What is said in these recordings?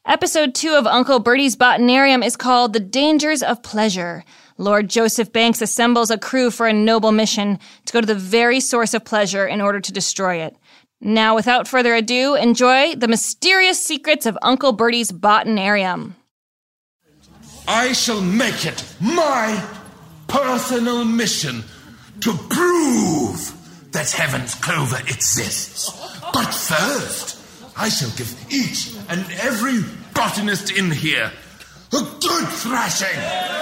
Episode 2 of Uncle Bertie's Botanarium is called The Dangers of Pleasure. Lord Joseph Banks assembles a crew for a noble mission to go to the very source of pleasure in order to destroy it. Now, without further ado, enjoy the mysterious secrets of Uncle Bertie's Botanarium. I shall make it my personal mission to prove that Heaven's Clover exists. But first, I shall give each and every botanist in here a good thrashing.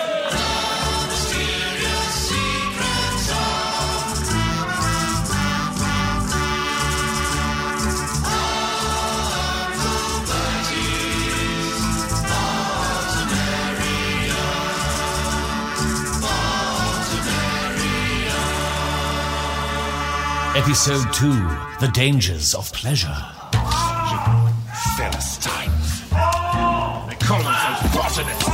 Episode 2, The Dangers of Pleasure. Philistines. They call themselves botanists.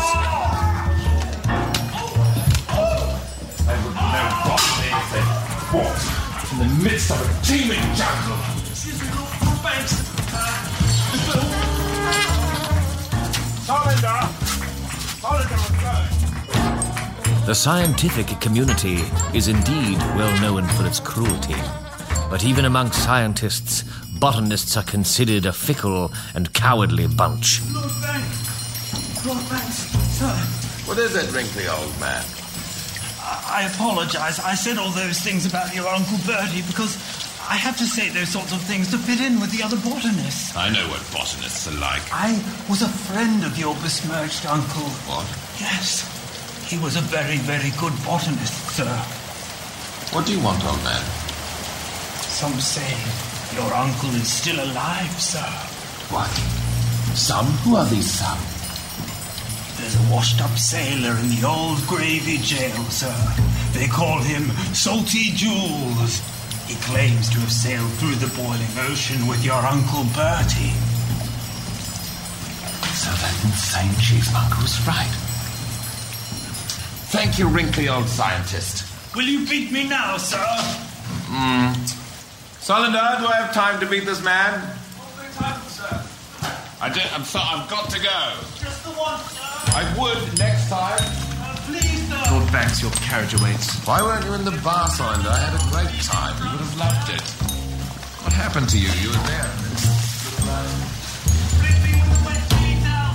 They would know botany if they walked in the midst of a teeming jungle. Excuse me, Lord Banks. The scientific community is indeed well known for its cruelty. But even amongst scientists, botanists are considered a fickle and cowardly bunch. Lord Banks, sir. What is it, wrinkly old man? I apologize. I said all those things about your Uncle Bertie because I have to say those sorts of things to fit in with the other botanists. I know what botanists are like. I was a friend of your besmirched uncle. What? Yes. He was a very, very good botanist, sir. What do you want, old man? Some say your uncle is still alive, sir. What? Some? Who are these some? There's a washed-up sailor in the old Gravy jail, sir. They call him Salty Jules. He claims to have sailed through the boiling ocean with your Uncle Bertie. So that insane chief monk was right. Thank you, wrinkly old scientist. Will you beat me now, sir? Solander, do I have time to beat this man? All the time, sir. I've got to go. Just the one, sir. I would next time. Please, sir. Lord Banks, your carriage awaits. Why weren't you in the bar, Solander? I had a great time. You would have loved it. What happened to you? You were there. Bring me with the wet feet now,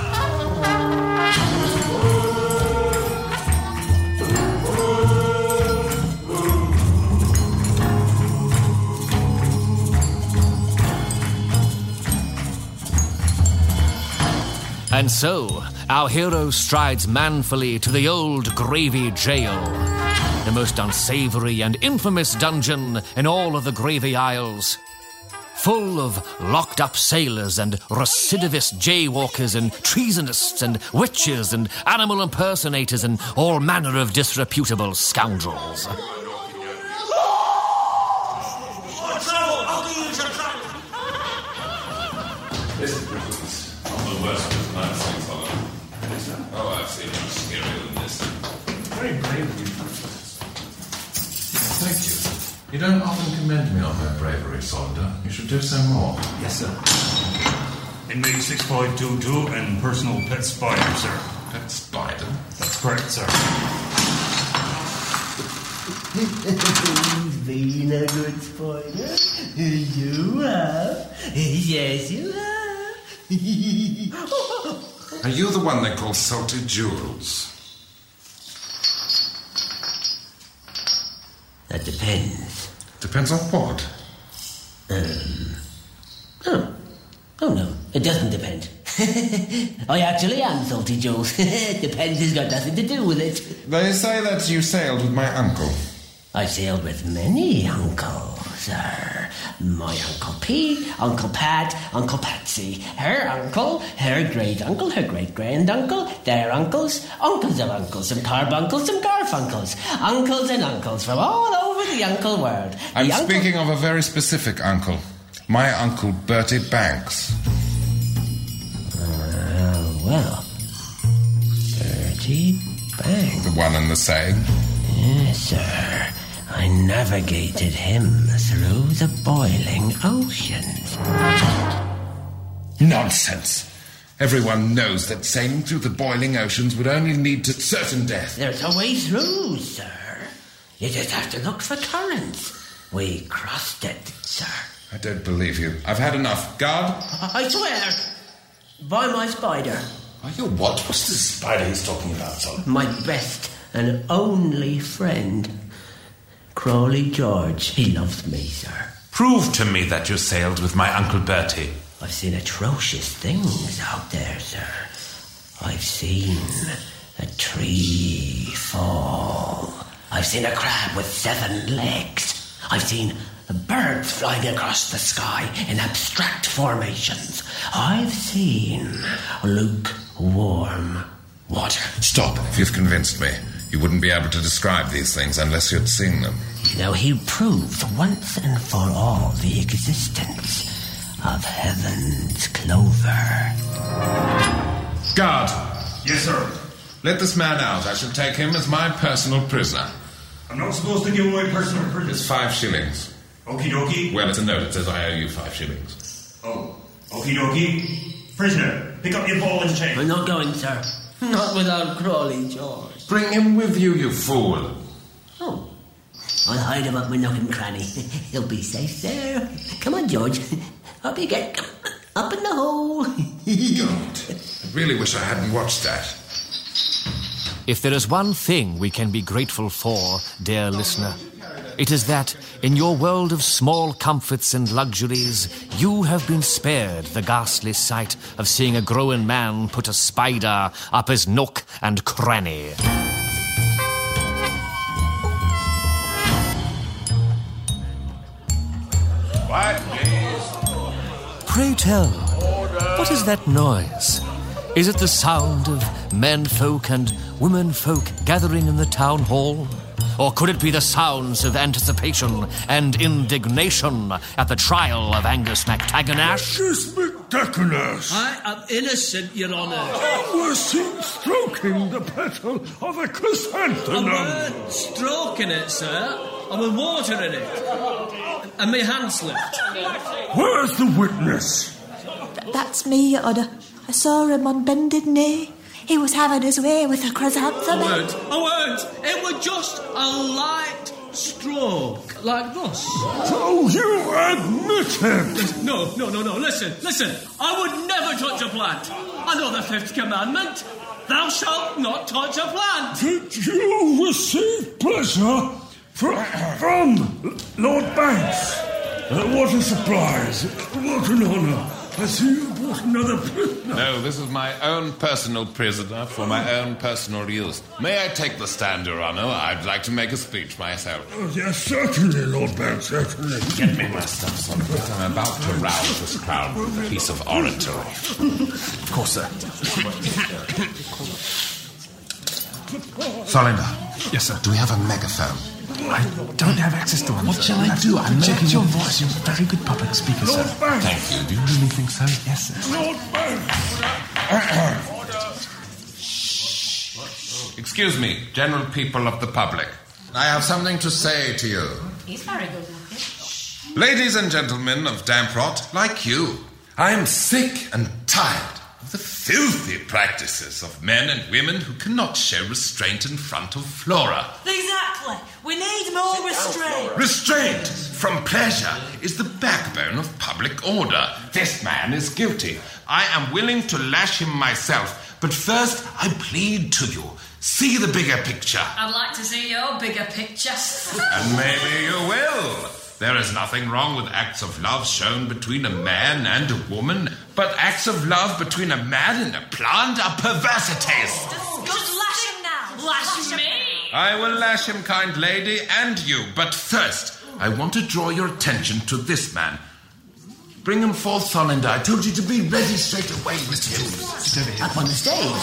And so, our hero strides manfully to the old Gravy jail, the most unsavory and infamous dungeon in all of the Gravy Isles. Full of locked-up sailors and recidivist jaywalkers and treasonists and witches and animal impersonators and all manner of disreputable scoundrels. Listen, Griffiths. I'm the worst person I've seen, Solomon. Oh, I've seen much scarier than this. Very brave of you. Thank you. You don't often commend me on my bravery, Solander. You should do so more. Yes, sir. Inmate 6522 and personal pet spider, sir. Pet spider? That's correct, sir. He's been a good spider. You have. Yes, you have. Are you the one they call Salty Jules? That depends. Depends on what? Oh no, it doesn't depend. I actually am Salty Jules. Depends has got nothing to do with it. They say that you sailed with my uncle. I sailed with many uncles, sir. My Uncle P, Uncle Pat, Uncle Patsy, her uncle, her great-uncle, her great-grand-uncle, their uncles, uncles of uncles, some carbuncles, some garfuncles, uncles and uncles from all over the uncle world. I'm speaking of a very specific uncle. My Uncle Bertie Banks. Well, Bertie Banks. The one and the same. Yes, sir. I navigated him through the boiling oceans. Nonsense. Everyone knows that sailing through the boiling oceans would only lead to certain death. There's a way through, sir. You just have to look for currents. We crossed it, sir. I don't believe you. I've had enough. Guard? I swear. By my spider. Are you what? What's this spider he's talking about, son? My best and only friend. Crawley George. He loves me, sir. Prove to me that you sailed with my Uncle Bertie. I've seen atrocious things out there, sir. I've seen a tree fall. I've seen a crab with 7 legs. I've seen birds flying across the sky in abstract formations. I've seen lukewarm water. Stop. If you've convinced me, you wouldn't be able to describe these things unless you'd seen them. Now he proved once and for all the existence of Heaven's Clover. Guard! Yes, sir. Let this man out. I shall take him as my personal prisoner. I'm not supposed to give away personal privilege. It's 5 shillings. Okie dokie. Well, it's a note. It says I owe you 5 shillings. Oh, okie dokie. Prisoner, pick up your ball and chain. I'm not going, sir. Not without Crawley George. Bring him with you, you fool. Oh. I'll hide him up my nook and cranny. He'll be safe there. Come on, George. Up you get. Up in the hole. God, I really wish I hadn't watched that. If there is one thing we can be grateful for, dear listener, it is that, in your world of small comforts and luxuries, you have been spared the ghastly sight of seeing a grown man put a spider up his nook and cranny. Quiet, please. Pray tell, what is that noise? Is it the sound of menfolk and womenfolk gathering in the town hall? Or could it be the sounds of anticipation and indignation at the trial of Angus MacTagganash? Angus MacTagganash! I am innocent, Your Honour. I was seen stroking the petal of a chrysanthemum. I weren't stroking it, sir. I was watering it. And my hand slipped. Where's the witness? That's me, Your Honour. I saw him on bended knee. He was having his way with a chrysanthemum. I weren't. It was just a light stroke, like this. So you admit it? No. Listen. I would never touch a plant. I know the 5th commandment. Thou shalt not touch a plant. Did you receive pleasure from Lord Banks? What a surprise. What an honour. I see you brought another prisoner. No, this is my own personal prisoner for my own personal use. May I take the stand, Your Honour? I'd like to make a speech myself. Oh, yes, certainly, Lord Banks, certainly. Get me my stuff, son. I'm about to rouse this crowd with a piece of oratory. Of course, sir. Solinder. Yes, sir. Do we have a megaphone? I don't have access to one. What shall I do? I'm project your voice. You're a very good public speaker, sir. Thank you. Do you really think so? Yes, sir. Lord Shh. Excuse me, general people of the public. I have something to say to you. He's very good looking. Ladies and gentlemen of Damprot, like you, I am sick and tired of the filthy practices of men and women who cannot show restraint in front of Flora. Exactly. We need more restraint. Restraint from pleasure is the backbone of public order. This man is guilty. I am willing to lash him myself, but first I plead to you. See the bigger picture. I'd like to see your bigger picture. And maybe you will. There is nothing wrong with acts of love shown between a man and a woman, but acts of love between a man and a plant are perversities. Just lash him now. Lash me. I will lash him, kind lady, and you, but first, I want to draw your attention to this man. Bring him forth, Solinder. I told you to be ready straight away, Mr. Jones. Up on the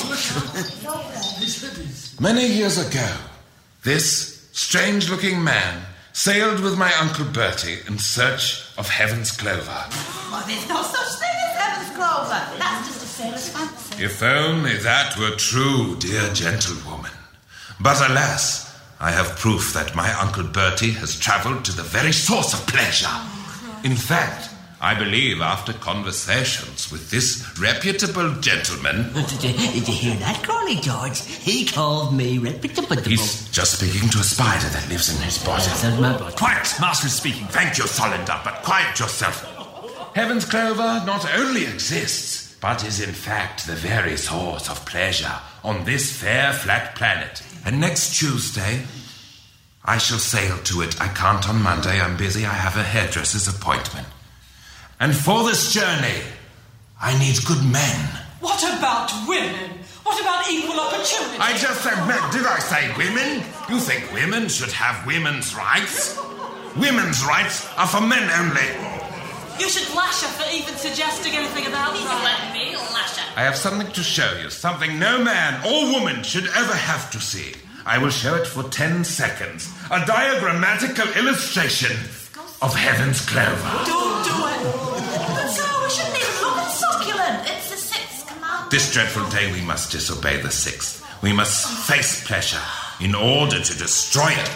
stage. Many years ago, this strange-looking man sailed with my Uncle Bertie in search of Heaven's Clover. Oh, there's no such thing as Heaven's Clover. That's just a sailor's fancy. If only that were true, dear gentlewoman. But alas, I have proof that my Uncle Bertie has travelled to the very source of pleasure. In fact, I believe after conversations with this reputable gentleman... Did you hear that, Crawley George? He called me reputable. He's just speaking to a spider that lives in his body. Quiet, Master is speaking. Thank you, Solander, but quiet yourself. Heaven's Clover not only exists, but is in fact the very source of pleasure on this fair, flat planet. And next Tuesday, I shall sail to it. I can't on Monday, I'm busy. I have a hairdresser's appointment. And for this journey, I need good men. What about women? What about equal opportunity? I just said men. Did I say women? You think women should have women's rights? Women's rights are for men only. You should lash her for even suggesting anything about that. Let me lash her. I have something to show you. Something no man or woman should ever have to see. I will show it for 10 seconds. A diagrammatical illustration of Heaven's Clover. Don't do it. But sir, we shouldn't even look at succulent. It's the sixth commandment. This dreadful day we must disobey the sixth. We must face pleasure in order to destroy it.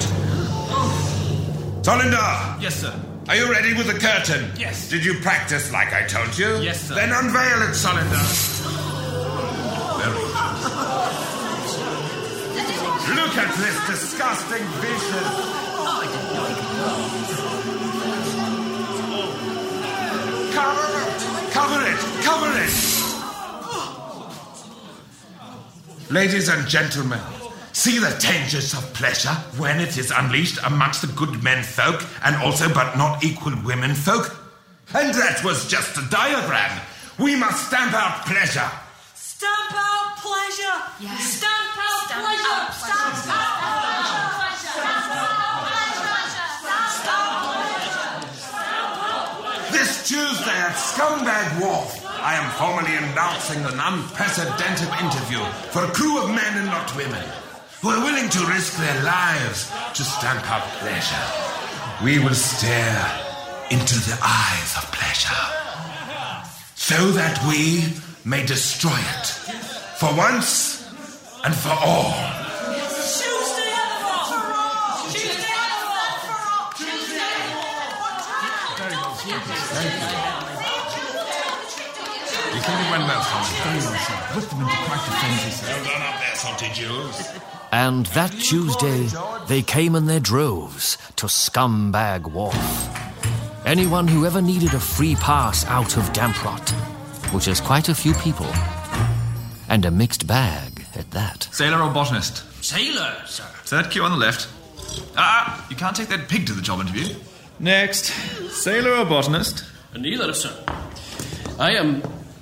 Solander! Yes, sir. Are you ready with the curtain? Yes. Did you practice like I told you? Yes, sir. Then unveil it, Solander. Very good. Look at this disgusting vision. Cover it! Cover it! Cover it! Ladies and gentlemen, see the dangers of pleasure when it is unleashed amongst the good men folk and also but not equal women folk. And that was just a diagram. We must stamp out pleasure. Stamp out pleasure. Yes. Stamp out pleasure. Stamp out This Tuesday at Scumbag Wharf, I am formally announcing an unprecedented interview for a crew of men and not women who are willing to risk their lives to stamp out pleasure. We will stare into the eyes of pleasure so that we may destroy it for once and for all. Tuesday at the Wharf. Tuesday at the Wharf. Tuesday at the Wharf. Very well, You think it went well, Salty? Very well, sir. Whip them into quite the frenzy, sir. Well done up there, Salty Jules. And that Tuesday, they came in their droves to Scumbag Wharf. Anyone who ever needed a free pass out of Damprot, which is quite a few people, and a mixed bag at that. Sailor or botanist? Sailor, sir. So that queue on the left. You can't take that pig to the job interview. Next. Sailor or botanist? Neither, sir. I am...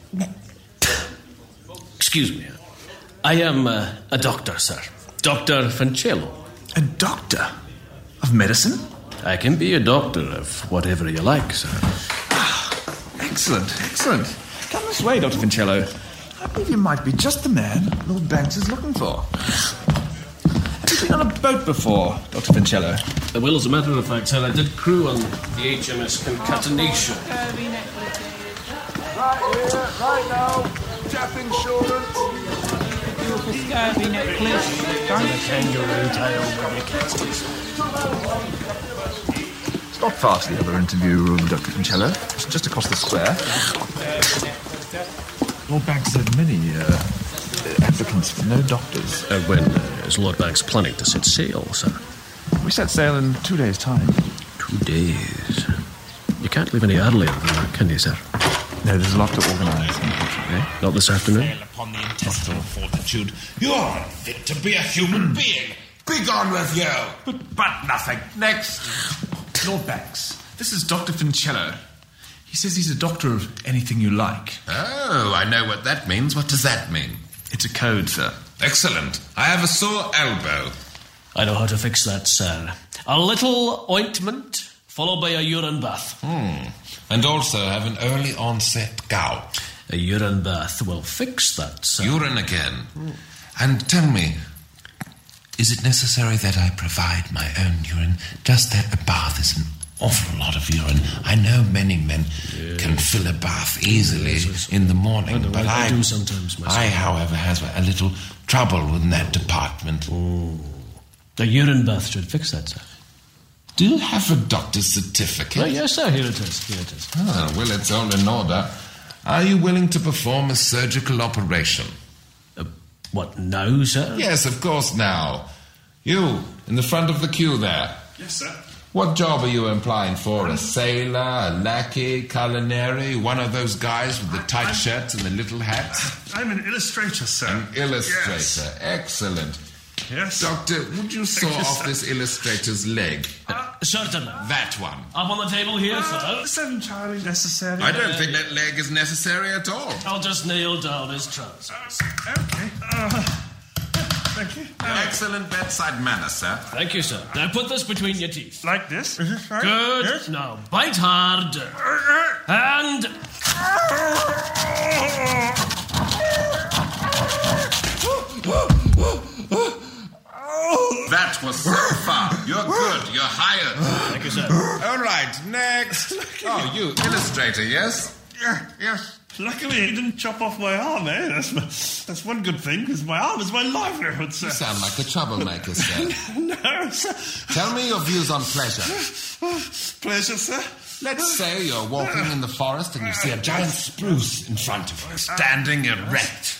Excuse me. I am a doctor, sir. Dr. Fancello. A doctor? Of medicine? I can be a doctor of whatever you like, sir. Excellent, excellent. Come this way, Dr. Fancello. I believe you might be just the man Lord Banks is looking for. Have you been on a boat before, Dr. Fancello? Well, as a matter of fact, sir, I did crew on the HMS Concatenation. Right here, right now. Jap insurance. Scurvy necklace. Kangaroo tail. Stop fast, the other interview room, Dr. Fancello. It's just across the square. Lord Banks had many applicants for no doctors. When is Lord Banks planning to set sail, sir? We set sail in 2 days' time. 2 days? You can't leave any earlier than that, can you, sir? No, there's a lot to organise, unfortunately. Not this afternoon? Upon the intestinal fortitude, you're unfit to be a human being. Begone with you. But nothing. Next. Lord Banks, this is Dr. Fancello. He says he's a doctor of anything you like. Oh, I know what that means. What does that mean? It's a code, sir. Excellent. I have a sore elbow. I know how to fix that, sir. A little ointment, followed by a urine bath. And also have an early onset gout. A urine bath will fix that, sir. Urine again. And tell me, is it necessary that I provide my own urine? Just that a bath is an awful lot of urine. I know many men can fill a bath easily in the morning, but I do sometimes myself. I, however, have a little trouble in that department. The urine bath should fix that, sir. Do you have a doctor's certificate? Oh, yes, sir. Here it is. Ah, well, it's all in order. Are you willing to perform a surgical operation? What, no, sir? Yes, of course, now. You, in the front of the queue there. Yes, sir. What job are you applying for? A sailor, a lackey, culinary, one of those guys with the tight shirts and the little hats? I'm an illustrator, sir. An illustrator. Yes. Excellent. Yes. Doctor, would you saw off this illustrator's leg? Certainly. That one. Up on the table here, sir. Is that entirely necessary? I don't think that leg is necessary at all. I'll just nail down his trousers. Okay. Thank you. Excellent bedside manner, sir. Thank you, sir. Now put this between your teeth. Like this? Right? Good. Yes. Now bite hard. And... That was so far. You're good. You're hired. Thank you, sir. All right, next. Oh, you, illustrator, yes? Yes. Luckily, he didn't chop off my arm, eh? That's one good thing, because my arm is my livelihood, sir. You sound like a troublemaker, sir. No, sir. Tell me your views on pleasure. Pleasure, sir? Let's say you're walking in the forest and you see a giant spruce in front of you, standing erect.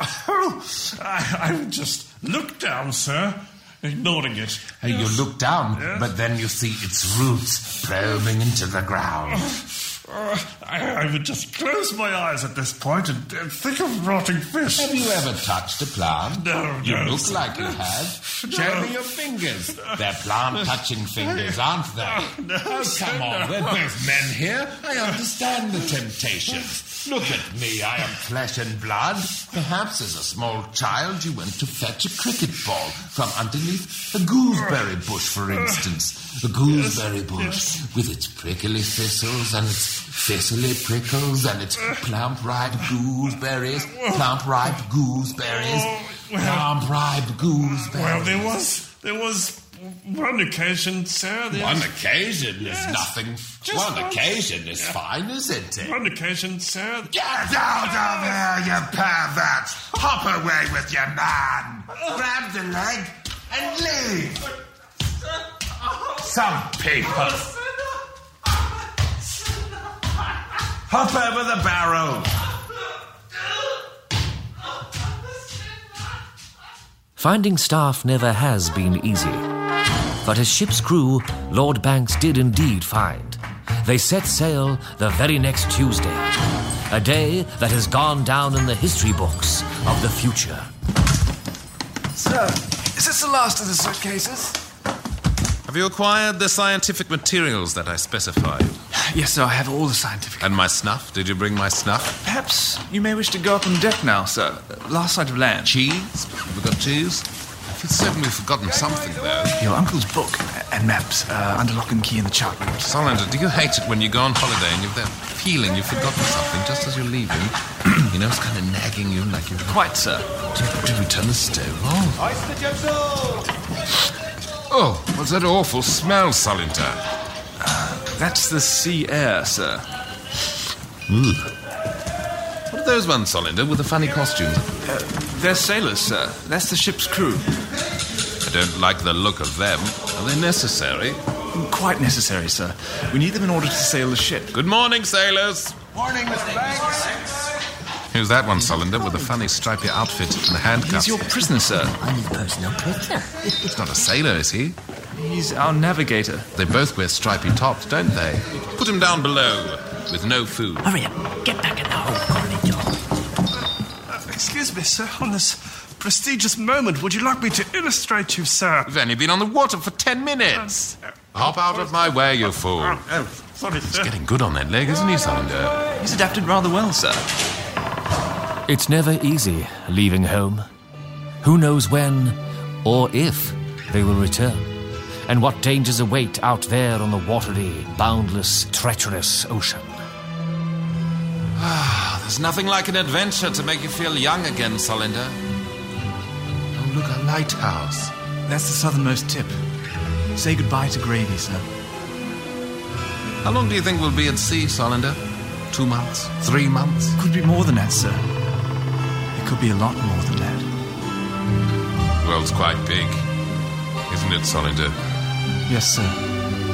I would just look down, sir, ignoring it. Hey, you look down, but then you see its roots probing into the ground. I would just close my eyes at this point and think of rotting fish. Have you ever touched a plant? No, You no, look sir. like you have. Show me your fingers. They're plant-touching fingers, aren't they? No, Oh, sir, come on. no. We're both men here. I understand the temptations. Look at me. I am flesh and blood. Perhaps as a small child you went to fetch a cricket ball from underneath a gooseberry bush, for instance. A gooseberry bush with its prickly thistles and its thistly prickles and its plump-ripe gooseberries, plump-ripe gooseberries, plump-ripe gooseberries. Well, there was one occasion, sir. One occasion is Yes. nothing. Just One one. occasion is fine, isn't it? One occasion, sir. Get out of there, you pervert! Hop away with your man! Grab the leg and leave! Some people! Hop over the barrel! Finding staff never has been easy. But as ship's crew, Lord Banks did indeed find. They set sail the very next Tuesday, a day that has gone down in the history books of the future. Sir, is this the last of the suitcases? Have you acquired the scientific materials that I specified? Yes, sir, I have all the scientific... And my snuff? Did you bring my snuff? Perhaps you may wish to go up on deck now, sir. Last sight of land. Cheese? Have we got cheese? I feel certain we've forgotten something, though. Your uncle's book and maps under lock and key in the chart room. Solander, do you hate it when you go on holiday and you've that feeling you've forgotten something just as you're leaving? You know, it's kind of nagging you like you've... Quite, sir. Did we turn the stove on? Oh, what's that awful smell, Solinder? That's the sea air, sir. What are those ones, Solinder, with the funny costumes? They're sailors, sir. That's the ship's crew. I don't like the look of them. Are they necessary? Quite necessary, sir. We need them in order to sail the ship. Good morning, sailors. Morning, Mr. Banks. Who's that one, Solinder, with the funny stripy outfit and the handcuffs? He's your prisoner, sir. I'm his personal prisoner. He's not a sailor, is he? He's our navigator. They both wear stripy tops, don't they? Put him down below, with no food. Hurry up. Get back in the hold, Corney. Excuse me, sir. On this prestigious moment, would you like me to illustrate you, sir? We've only been on the water for 10 minutes. Hop out of my way, you fool. Oh, sorry, sir. He's getting good on that leg, isn't he, Solinder? He's adapted rather well, sir. It's never easy leaving home. Who knows when or if they will return, and what dangers await out there on the watery, boundless, treacherous ocean. There's nothing like an adventure to make you feel young again, Solinder. Oh, look, a lighthouse. That's the southernmost tip. Say goodbye to Gravy, sir. How long do you think we'll be at sea, Solinder? 2 months? 3 months? Could be more than that, sir. It could be a lot more than that. The world's quite big, isn't it, Solinder? Yes, sir.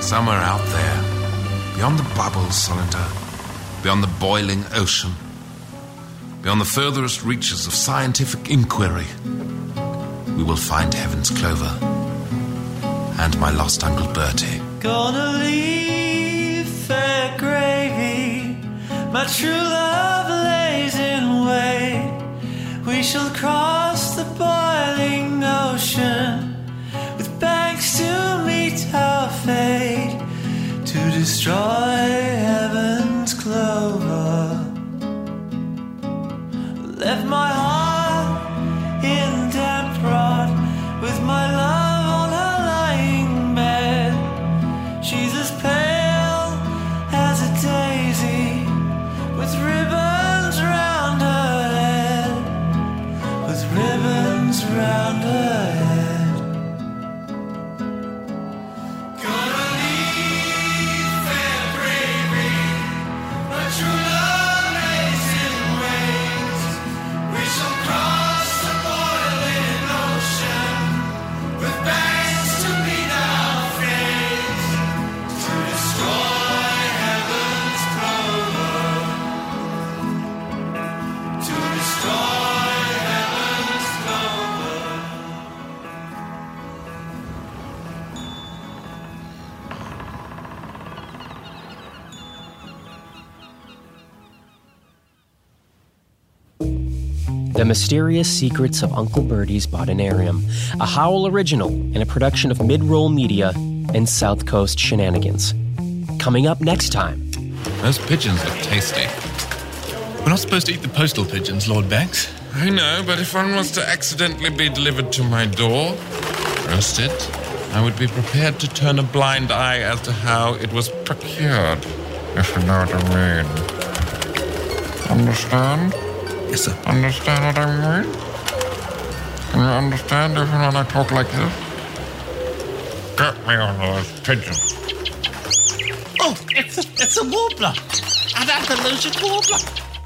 Somewhere out there, beyond the bubbles, Solander, beyond the boiling ocean, beyond the furthest reaches of scientific inquiry, we will find Heaven's Clover and my lost Uncle Bertie. Gonna leave fair gravy, my true love lays in wait. We shall cross the boiling ocean with banks to meet our fate, to destroy heaven's clover. Left my heart in damp rot, with my love on her lying bed. She's as pale as a daisy, with ribbons round her head, with ribbons round her head. Gonna leave fair gravy, my true love lays in wait. We shall cross the boiling ocean with banks to meet our fate, to destroy heaven's clover, to destroy heaven's clover. The Mysterious Secrets of Uncle Bertie's Botanarium, a Howl original and a production of Mid-Roll Media and South Coast Shenanigans. Coming up next time. Those pigeons look tasty. We're not supposed to eat the postal pigeons, Lord Banks. I know, but if one was to accidentally be delivered to my door, roasted, I would be prepared to turn a blind eye as to how it was procured, if you know what I mean. Understand? Yes, sir. Understand what I mean? Can you understand even when I talk like this? Get me on those pigeons. Oh, it's a warbler. An Andalusian warbler.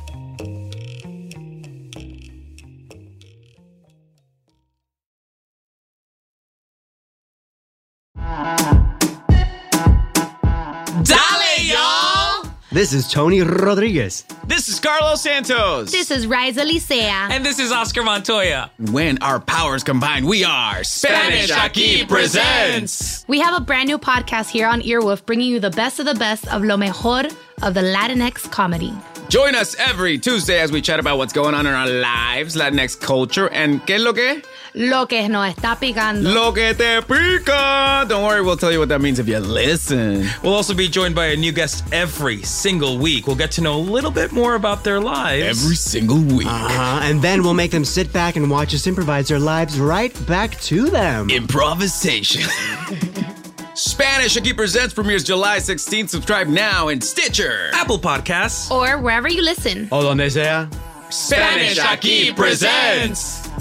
Dale, y'all! This is Tony Rodriguez. This is Carlos Santos. This is Riza Licea. And this is Oscar Montoya. When our powers combine, we are Spanish Aquí Presents. We have a brand new podcast here on Earwolf, bringing you the best of lo mejor of the Latinx comedy. Join us every Tuesday as we chat about what's going on in our lives, Latinx culture, and ¿qué es lo que? Lo que nos está picando. Lo que te pica. Don't worry, we'll tell you what that means if you listen. We'll also be joined by a new guest every single week. We'll get to know a little bit more about their lives. Every single week. And then we'll make them sit back and watch us improvise their lives right back to them. Improvisation. Spanish Aquí Presents premieres July 16th. Subscribe now in Stitcher, Apple Podcasts, or wherever you listen. O donde sea. Spanish Aquí Presents.